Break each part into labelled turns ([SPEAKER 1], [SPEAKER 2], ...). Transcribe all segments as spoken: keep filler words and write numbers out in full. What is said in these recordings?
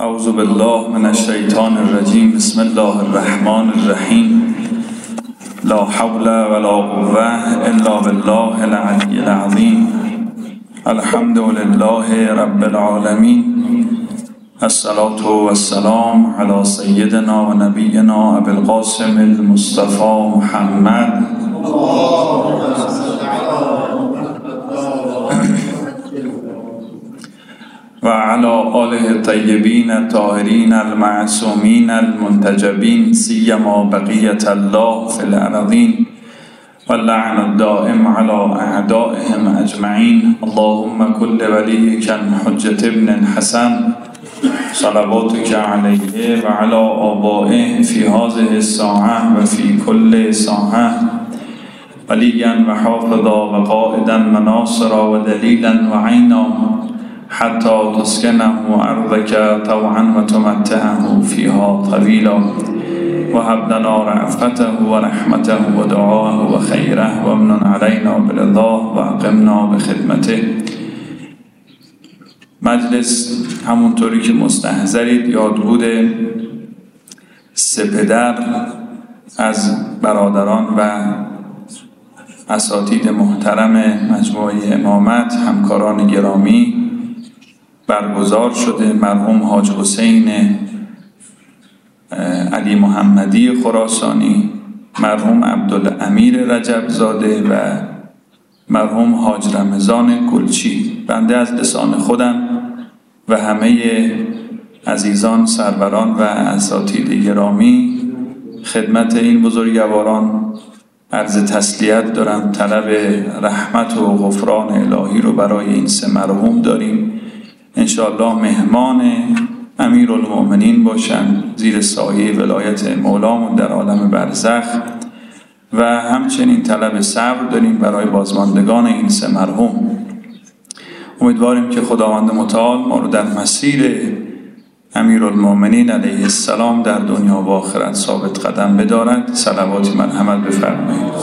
[SPEAKER 1] اعوذ بالله من الشیطان الرجیم. بسم الله الرحمن الرحیم. لا حول ولا قوة الا بالله العلی العظیم. الحمد لله رب العالمین. الصلاة والسلام على سیدنا و نبینا ابی القاسم المصطفى محمد و علی آله الطیبین الطاهرین المعصومین المنتجبین سیما بقیة الله فی الارضین واللعن الدائم على اعدائهم اجمعین. اللهم كل وليك حجة ابن الحسن صلواتك عليه وعلى آبائه في هذه الساعة وفي كل ساعة وليا وحافظا وقائدا وناصرا ودليلا وعينا حتى تسكنه أرضك طوعا وتمتعه فيها طويلا وهب لنا رأفته ورحمته ودعاه وخيره وامن علينا برضاه وأقمنا بخدمته. مجلس همونطوری که مستحضرید یادبود سه پدر از برادران و اساتید محترم مجموعه امامت، همکاران گرامی برگزار شده. مرحوم حاج حسین علی محمدی خراسانی، مرحوم عبدالامیر رجب زاده و مرحوم حاج رمضان گلچی. بنده از لسان خودم و همه عزیزان، سروران و اساتید گرامی خدمت این بزرگواران عرض تسلیت دارم. طلب رحمت و غفران الهی رو برای این سه مرحوم داریم. انشاءالله مهمان امیرالمؤمنین باشند زیر سایه ولایت مولامون در عالم برزخ و همچنین طلب صبر داریم برای بازماندگان این سه مرحوم. امیدواریم که خداوند متعال ما رو در مسیر امیرالمؤمنین علیه السلام در دنیا و آخرت ثابت قدم بدارد. صلوات مرحمت بفرمایید.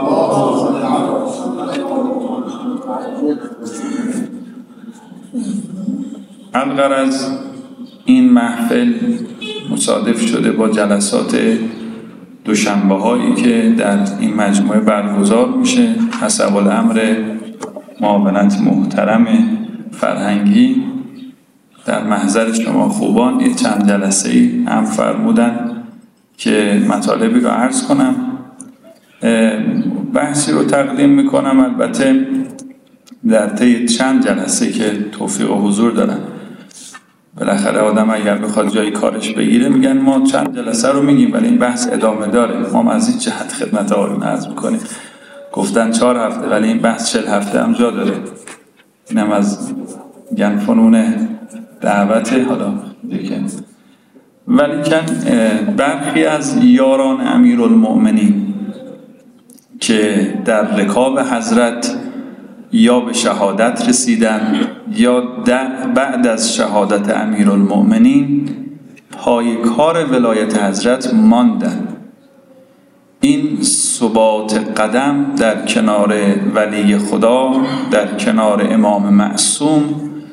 [SPEAKER 1] الغرض این محفل مصادف شده با جلسات دوشنبه هایی که در این مجموعه برگزار میشه. حسب الامر معاونت محترم فرهنگی در محضر شما خوبان یه چند جلسه ای هم فرمودن که مطالبی رو عرض کنم. بحثی رو تقدیم میکنم البته در طی چند جلسه که توفیق و حضور دارن. بالاخره آدم اگر بخواد جای کارش بگیره میگن ما چند جلسه رو میگیم ولی این بحث ادامه داره. ما از این جهت خدمت آقایون عرض میکنیم. گفتن چهار هفته ولی این بحث چهل هفته هم جا داره. اینم از گن فنون دعوته. حالا دیگه ولی کن برخی از یاران امیرالمؤمنین که در رکاب حضرت یا به شهادت رسیدن یا بعد از شهادت امیرالمؤمنین پای کار ولایت حضرت ماندن. این ثبات قدم در کنار ولی خدا، در کنار امام معصوم،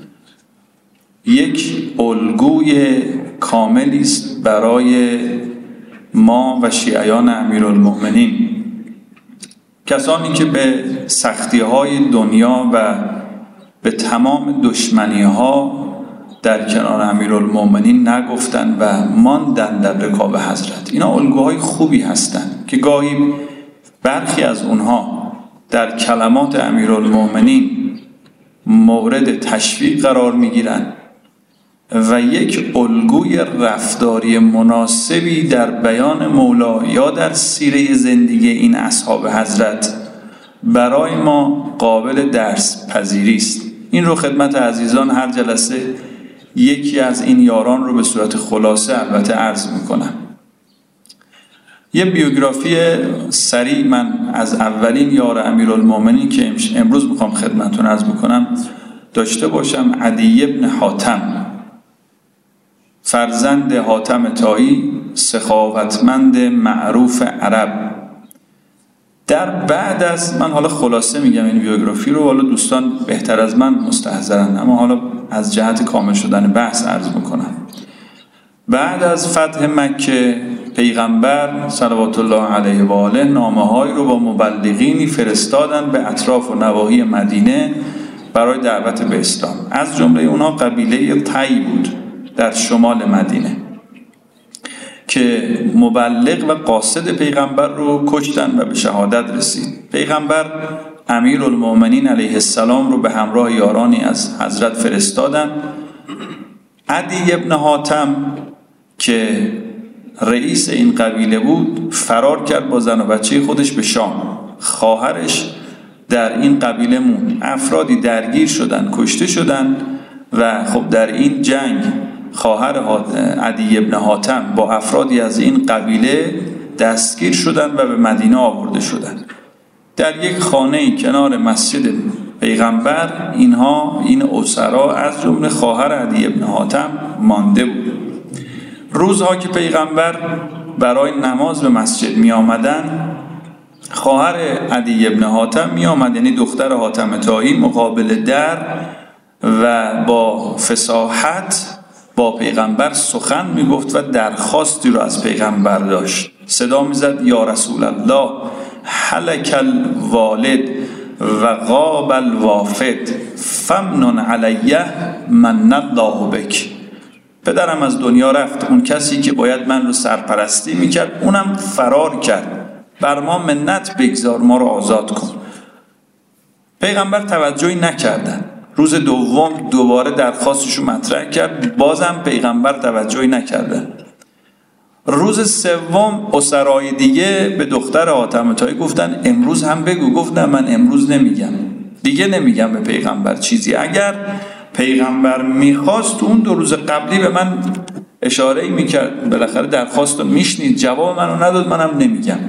[SPEAKER 1] یک الگوی کاملی است برای ما و شیعیان امیرالمؤمنین. کسانی که به سختی‌های دنیا و به تمام دشمنی‌ها در کنار امیرالمؤمنین نگفتن و ماندن در رکاب حضرت، اینا الگوهای خوبی هستند که گاهی برخی از اونها در کلمات امیرالمؤمنین مورد تشویق قرار می‌گیرن و یک الگوی رفتاری مناسبی در بیان مولا یا در سیره زندگی این اصحاب حضرت برای ما قابل درس پذیری است. این رو خدمت عزیزان هر جلسه یکی از این یاران رو به صورت خلاصه البته عرض میکنم. یه بیوگرافی سریع من از اولین یار امیرالمؤمنین که امروز میخوام خدمتتون عرض بکنم داشته باشم. عدی بن حاتم، فرزند حاتم طایی، سخاوتمند معروف عرب. در بعد از من حالا خلاصه میگم این بیوگرافی رو، حالا دوستان بهتر از من مستحضرن، اما حالا از جهت کامل شدن بحث عرض میکنم. بعد از فتح مکه پیغمبر صلوات الله علیه و آله نامه‌هایی رو با مبلغینی فرستادن به اطراف و نواحی مدینه برای دعوت به اسلام. از جمله اونها قبیله طی بود در شمال مدینه که مبلغ و قاصد پیغمبر رو کشتن و به شهادت رسید. پیغمبر امیرالمؤمنین علیه السلام رو به همراه یارانی از حضرت فرستادن. عدی ابن حاتم که رئیس این قبیله بود فرار کرد با زن و بچه خودش به شام. خواهرش در این قبیله موند. افرادی درگیر شدن، کشته شدن و خب در این جنگ خواهر عدی ابن حاتم با افرادی از این قبیله دستگیر شدن و به مدینه آورده شدن. در یک خانه کنار مسجد پیغمبر اینها این اسرا از جمله خواهر عدی ابن حاتم مانده بود. روزها که پیغمبر برای نماز به مسجد می آمدن، خواهر عدی ابن حاتم می آمد، یعنی دختر حاتم طایی، مقابل در و با فصاحت با پیغمبر سخن می گفت و درخواستی رو از پیغمبر داشت. صدا می زد یا رسول الله هلک الوالد و غاب الوافد فمنن علیه من الله بک. پدرم از دنیا رفت، اون کسی که باید من رو سرپرستی میکرد اونم فرار کرد، بر ما منت بگذار، ما رو آزاد کن. پیغمبر توجهی نکردن. روز دوم دوباره درخواستشو مطرح کرد، بازم پیغمبر توجهی نکردن. روز سوم اسرای دیگه به دختر حاتم طایی گفتن امروز هم بگو. گفت نه من امروز نمیگم، دیگه نمیگم به پیغمبر چیزی. اگر پیغمبر میخواست اون دو روز قبلی به من اشاره‌ای میکرد، بالاخره درخواست رو میشنید، جواب منو نداد، منم نمیگم.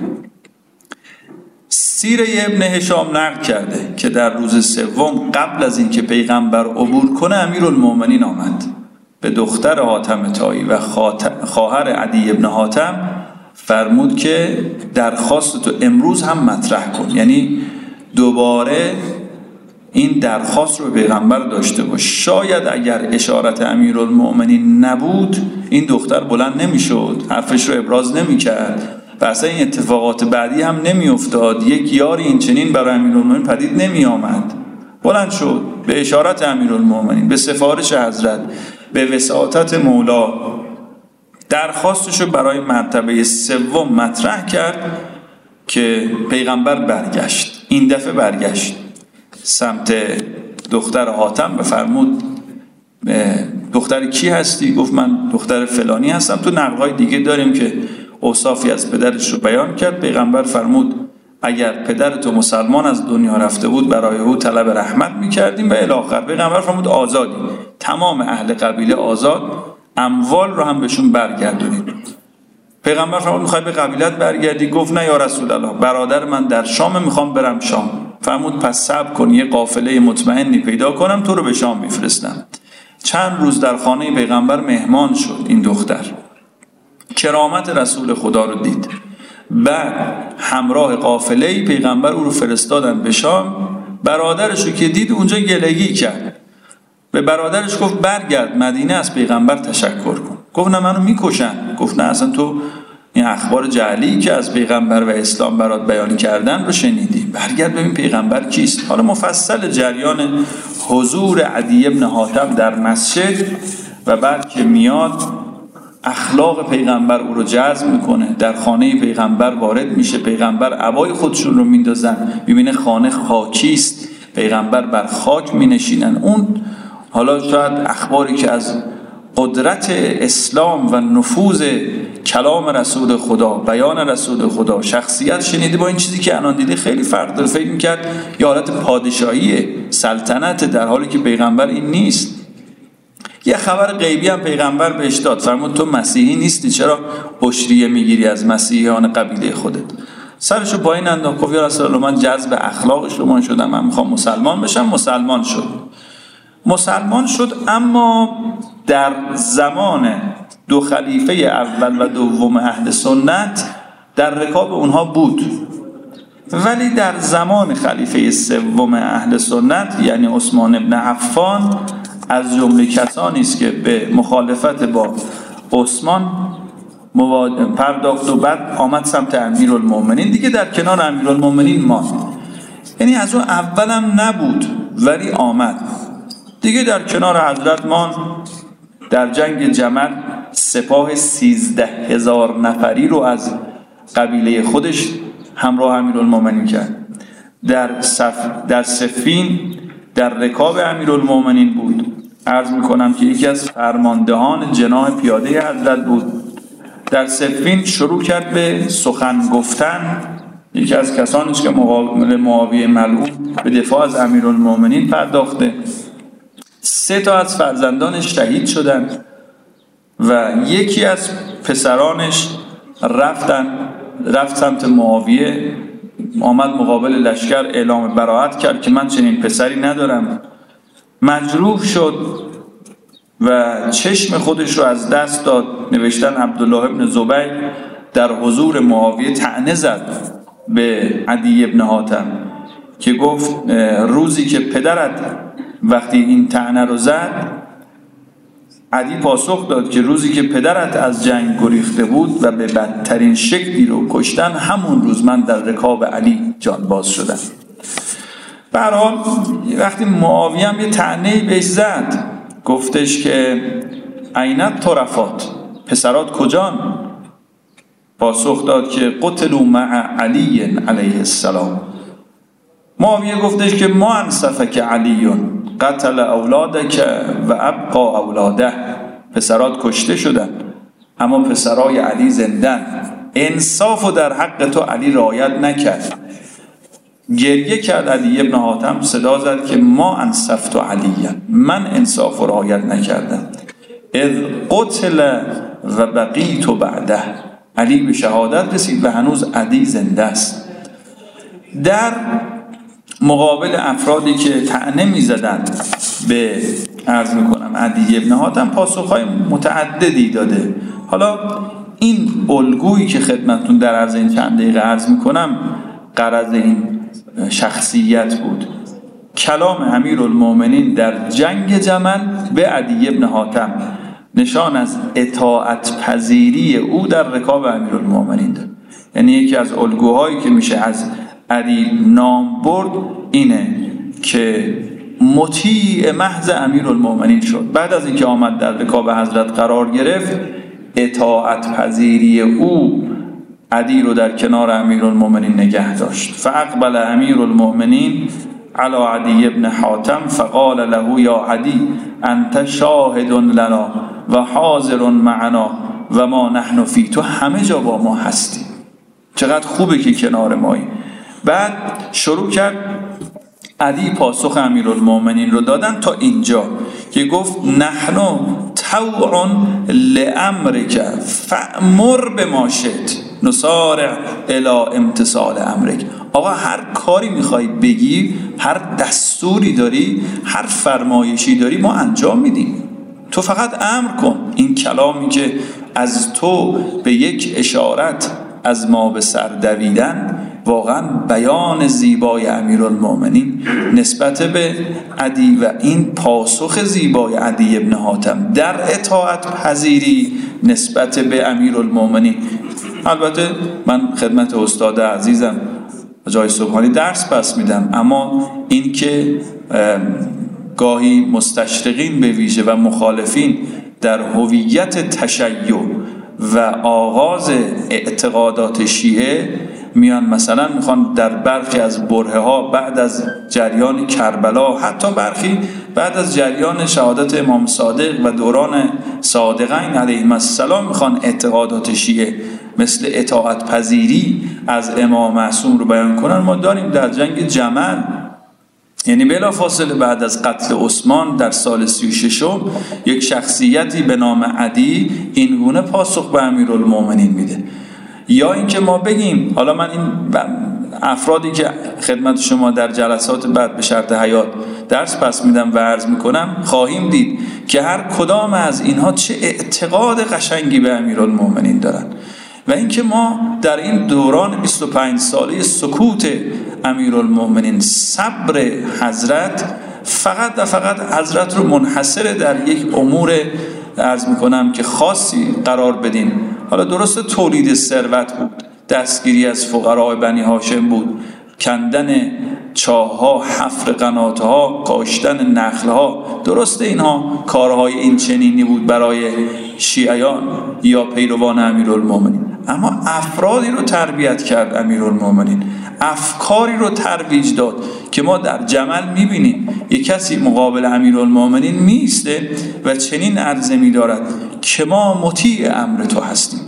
[SPEAKER 1] سیره ابن هشام نقل کرده که در روز سوم قبل از اینکه پیغمبر عبور کنه امیرالمؤمنین آمد به دختر حاتم طایی و خواهر عدی ابن حاتم فرمود که درخواست تو امروز هم مطرح کن، یعنی دوباره این درخواست رو پیغمبر داشته باش. شاید اگر اشارت امیرالمؤمنین نبود این دختر بلند نمیشد، حرفش رو ابراز نمیکرد و اصلا این اتفاقات بعدی هم نمی افتاد. یک یاری این چنین برای امیرالمؤمنین پدید نمی آمد. بلند شد به اشارت امیرالمؤمنین، به سفارش حضرت، به وساطت مولا درخواستشو برای مرتبه سوم مطرح کرد که پیغمبر برگشت. این دفعه برگشت سمت دختر حاتم و فرمود دختر کی هستی؟ گفت من دختر فلانی هستم. تو نقل‌های دیگه داریم که اوصافی از پدرش رو بیان کرد. پیغمبر فرمود اگر پدر تو مسلمان از دنیا رفته بود برای او طلب رحمت میکردیم و الی آخر. پیغمبر فرمود آزادی، تمام اهل قبیله آزاد، اموال رو هم بهشون برگردونید. پیغمبر فرمود میخوای به قبیلت برگردی؟ گفت نه یا رسول الله، برادر من در شام، میخوام برم شام. فرمود پس صبر کن، یه قافله مطمئنی پیدا کنم تو رو به شام میفرستم. چند روز در خانه پیغمبر مهمان شد این دختر، کرامت رسول خدا رو دید. بعد همراه قافله پیغمبر او رو فرستادن به شام. برادرش رو که دید اونجا گلگی کرد، به برادرش گفت برگرد مدینه از پیغمبر تشکر کن. گفت نه منو میکشن. گفت نه اصلا تو این اخبار جعلی که از پیغمبر و اسلام برات بیان کردن رو شنیدی، برگرد ببین پیغمبر کیست. حالا مفصل جریان حضور عدی ابن حاتم در مسجد و بعد که میاد اخلاق پیغمبر او رو جذب میکنه، در خانه پیغمبر وارد میشه، پیغمبر عبای خودشون رو میندازن، میبینه خانه خاکیست، پیغمبر بر خاک مینشینن. اون حالا شاید اخباری که از قدرت اسلام و نفوذ کلام رسول خدا، بیان رسول خدا، شخصیت شنیده، با این چیزی که الان دیده خیلی فرق داره. فکر میکرد یه حالت پادشاهی سلطنت، در حالی که پیغمبر این نیست. یه خبر غیبی هم پیغمبر بهش داد، فرمود تو مسیحی نیستی، چرا عشریه میگیری از مسیحیان قبیله خودت؟ سرشو پایین انداخت، گفت یا رسول الله من جذب اخلاق شما شدم، من میخوام مسلمان بشم. مسلمان شد مسلمان شد اما در زمان دو خلیفه اول و دوم اهل سنت در رکاب اونها بود، ولی در زمان خلیفه سوم اهل سنت یعنی عثمان ابن عفان از جمله کسانی است که به مخالفت با عثمان پرداخت و بعد آمد سمت امیرالمومنین، دیگه در کنار امیرالمومنین ماند. یعنی از اون اولم نبود ولی آمد دیگه در کنار حضرت ماند. در جنگ جمل سپاه سیزده هزار نفری رو از قبیله خودش همراه امیرالمومنین کرد. در صف در صفین در رکاب امیرالمومنین بود. عرض میکنم که یکی از فرماندهان جناح پیاده حضرت بود. در صفین شروع کرد به سخن گفتن. یکی از کسانی که مقابل معاویه ملعون به دفاع از امیرالمومنین پرداخته. سه تا از فرزندانش شهید شدند و یکی از پسرانش رفتن رفت سمت معاویه، آمد مقابل لشکر اعلام براءت کرد که من چنین پسری ندارم. مجروح شد و چشم خودش رو از دست داد. نوشتن عبدالله ابن زبیر در حضور معاویه طعنه زد به عدی ابن حاتم که گفت روزی که پدرت وقتی این طعنه رو زد، عدی پاسخ داد که روزی که پدرت از جنگ گریخته بود و به بدترین شکلی رو کشتن، همون روز من در رکاب علی جان باز شدم. به هر حال وقتی معاویه هم یه طعنه‌ای بهش زد، گفتش که عینت طرفات، پسرات کجان؟ پاسخ داد که قتلوا مع علی علیه السلام. معاویه گفتش که ما انصفک علیون قتل اولادک و ابقا اولاده، پسرات کشته شدن اما پسرای علی زندن. انصاف و در حق تو علی رعایت نکرد. گریه کرد عدی ابن حاتم، صدا زد که ما انصفت علیه، من انصاف و رعایت نکردم. اذ قتل و بقیت بعده، علی به شهادت رسید و هنوز علی زنده است. در مقابل افرادی که طعنه می‌زدند به عرض می‌کنم عدی ابن حاتم پاسخ‌های متعددی داده. حالا این الگویی که خدمتتون در عرض این چند دقیقه عرض می‌کنم غرض این شخصیت بود. کلام امیرالمومنین در جنگ جمل به عدی ابن حاتم نشان از اطاعت پذیری او در رکاب امیرالمومنین داد. یعنی یکی از الگوهایی که میشه از علی نام برد اینه که مطیع محض امیرالمومنین شد. بعد از اینکه آمد در رکاب حضرت قرار گرفت، اطاعت پذیری او علی رو در کنار امیرالمومنین نگه داشت. فاقبل امیرالمومنین علی عدی ابن حاتم فقال له یا عدی انت شاهد لنا و حاضر معنا و ما نحن فی، تو همه جا با ما هستی، چقدر خوبه که کنار مایی. بعد شروع کرد علی پاسخ امیرالمومنین رو دادن تا اینجا که گفت نحن طوع لامرک فامر بما شئت نصارع الی امتثال امرک. آقا هر کاری میخوای بگی، هر دستوری داری، هر فرمایشی داری، ما انجام میدیم، تو فقط امر کن. این کلامی که از تو به یک اشارت از ما به سر دویدن واقعا بیان زیبای امیرالمومنین نسبت به عدی و این پاسخ زیبای عدی ابن حاتم در اطاعت پذیری نسبت به امیرالمومنین. البته من خدمت استاد عزیزم جای سبحانی درس پس میدم، اما این که گاهی مستشرقین به ویژه و مخالفین در هویت تشیع و آغاز اعتقادات شیعه میان مثلا میخوان در برخی از برهه ها بعد از جریان کربلا، حتی برخی بعد از جریان شهادت امام صادق و دوران صادقین علیهم السلام میخوان اعتقادات شیعه مثل اطاعت پذیری از امام معصوم رو بیان کنن. ما داریم در جنگ جمل، یعنی بلا فاصله بعد از قتل عثمان در سال سی و ششم یک شخصیتی به نام عدی این گونه پاسخ به امیرالمومنین میده. یا اینکه ما بگیم، حالا من این افرادی که خدمت شما در جلسات بعد به شرط حیات درس پس میدم و عرض میکنم خواهیم دید که هر کدام از اینها چه اعتقاد قشنگی به امیرالمومنین دارن. و اینکه ما در این دوران بیست و پنج ساله سکوت امیرالمومنین صبر حضرت فقط و فقط حضرت رو منحصر در یک امور عرض میکنم که خاصی قرار بدین. حالا درست تولید ثروت بود، دستگیری از فقرای بنی هاشم بود، کندن چاه‌ها، حفر قنات‌ها، کاشتن نخل‌ها، درسته اینها کارهای این چنینی بود برای شیعیان یا پیروان امیرالمومنین، اما افرادی رو تربیت کرد امیرالمومنین، افکاری رو ترویج داد که ما در جمل می‌بینیم یک کسی مقابل امیرالمومنین میسته و چنین عرضه می‌دارد که ما مطیع امر تو هستیم،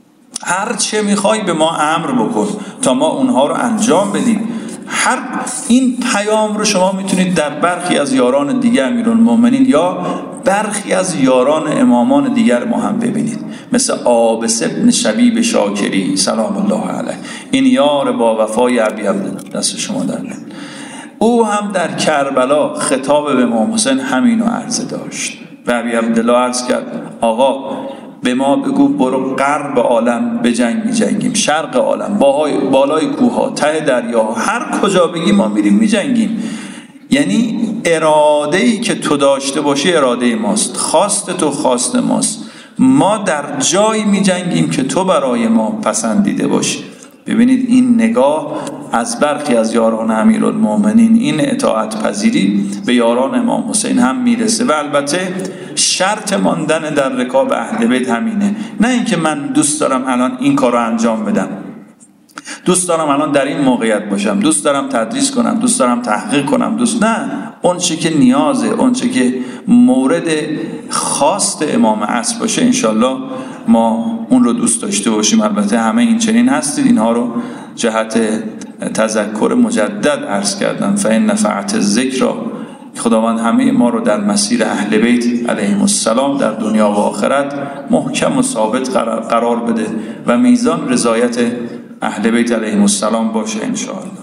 [SPEAKER 1] هر چه میخوای به ما امر بکن تا ما اونها رو انجام بدیم. هر این پیام رو شما میتونید در برخی از یاران دیگر امیرالمومنین یا برخی از یاران امامان دیگر ما هم ببینید، مثل عابس ابن شبیب شاکری سلام الله علیه، این یار با وفای ابی عبدالله، دست شما در نیم. او هم در کربلا خطاب به امام حسین همینو عرضه داشت و ابی عبدالله عرض کرد آقا به ما بگو برو غرب عالم به جنگ می جنگیم، شرق عالم، بالای کوه ها، ته دریا، هر کجا بگی ما میریم می جنگیم. یعنی اراده‌ای که تو داشته باشی اراده ماست، خواست تو خواست ماست، ما در جایی می جنگیم که تو برای ما پسندیده باشی. ببینید این نگاه از برخی از یاران امیرالمومنین، این اطاعت پذیری به یاران امام حسین هم میرسه. و البته شرط ماندن در رکاب اهل بیت همینه، نه اینکه من دوست دارم الان این کار رو انجام بدم، دوست دارم الان در این موقعیت باشم، دوست دارم تدریس کنم، دوست دارم تحقیق کنم، دوست نه، اون چه که نیازه، اون چه که مورد خواست امام عصر باشه انشالله ما اون رو دوست داشته باشیم. البته همه این چنین هستید، اینها رو جهت تذکر مجدد عرض کردم. فإن نفعت الذکر، خداوند همه ما رو در مسیر اهل بیت علیهم السلام در دنیا و آخرت محکم و ثابت قرار بده و میزان رضایت اهل بیت علیهم السلام باشه انشاءالله.